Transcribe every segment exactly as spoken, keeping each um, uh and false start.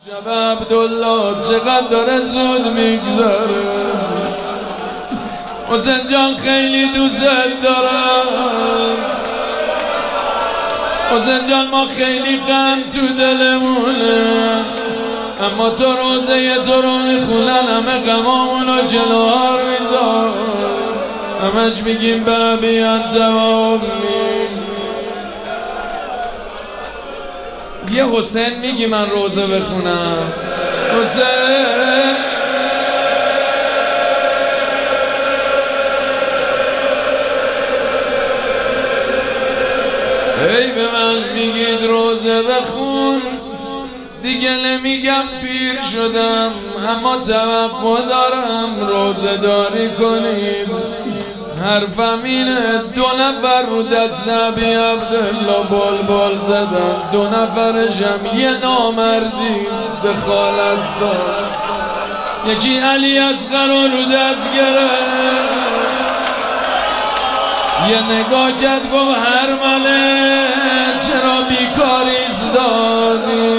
شب عبدالله چقدر داره زود میگذره. حسین جان خیلی دوست دارم. حسین جان ما خیلی غم تو دلمونه، اما تو روزه تو رو میخونن همه غمامونو جلوهار میذار. همش میگیم بابی انت و امی. یه حسین میگی من روزه بخونم؟ حسین ای به من میگید روزه بخون، دیگه نمیگم پیر شدم، اما توقع دارم روزه داری کنید. حرفم اینه دو نفر رو دست نبی عبدالله بلبل زدن، دو نفرشم یه نامردی دخالت دار. یکی علی اصغر رو دست گرفت، یه نگاه کرد گفت هرمله چرا بیکاری ایستادی؟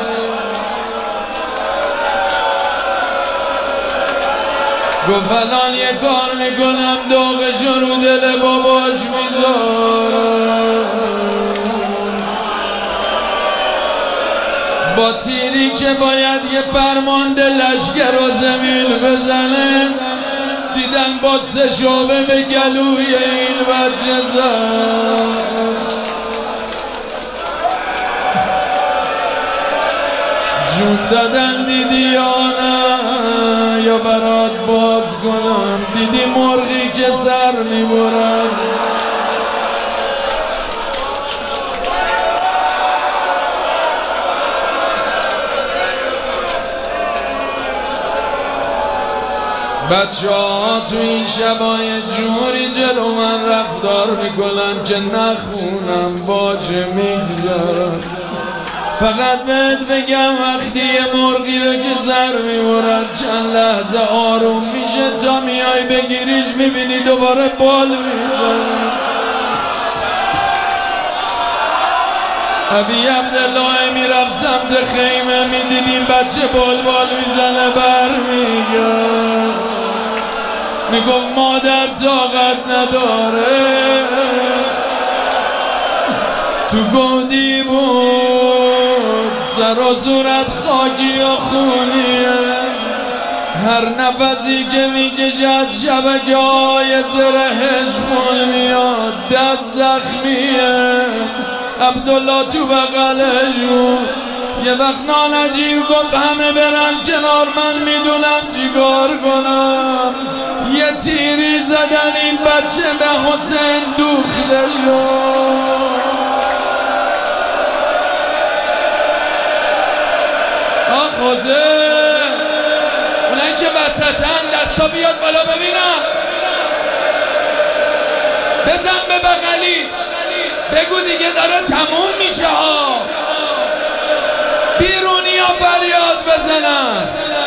گفت الان یه کار میکنم داغشو رو دل باباش میذارم. با تیری که باید یه فرمانده لشکر رو زمین بزنه، دیدن با سه شعبه به گلوی این بچه زد. جون دادن دیدی یا نه، یا برات باز کنم؟ دیدی مرغی که سر میبرن؟ بچه ها تو این شبای جوری جلو من رفتار میکنن که نخونم باجه میگذارم. فقط بهت بگم وقتی یه مرغی رو که سر میبرد چند لحظه آروم میشه، تا میای بگیریش میبینی دوباره بال میزنه. ابی عبدالله میرفت سمت خیمه، میدیدیم بچه بال بال میزنه برمیگرد، میگفت مادر طاقت نداره. تو گودی بود سر و صورت خاکی و خونیه، هر نفسی که میکشه از شبکه های زرهش خون میاد، دست زخمیه. عبدالله تو بغلش بود. یه وقت نانجیب گفت همه برن کنار، من میدونم چیکار کنم. یه تیری زدن این بچه به حسین دوخته شد. آخ حسین، اونایی که وسطن دستا بیاد بالا ببینم. بزن به بغلی بگو دیگه داره تموم میشه ها. بیرونی ها فریاد بزنن.